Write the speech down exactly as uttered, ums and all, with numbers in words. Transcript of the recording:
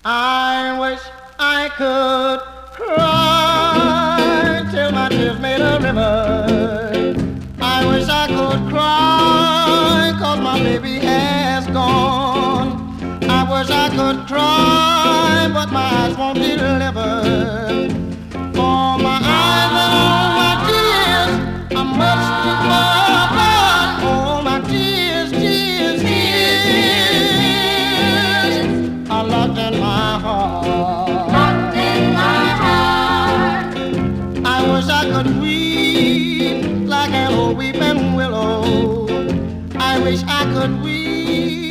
I wish I could cry till my tears made a river. I wish I could cry 'cause my baby has gone. I wish I could cry, but my eyes won't deliver. For my eyes and all my tears are much too far apart. All my tears, tears, tears are locked in my heart. Locked in my heart. I wish I could weep like an old weeping willow. I wish I could weep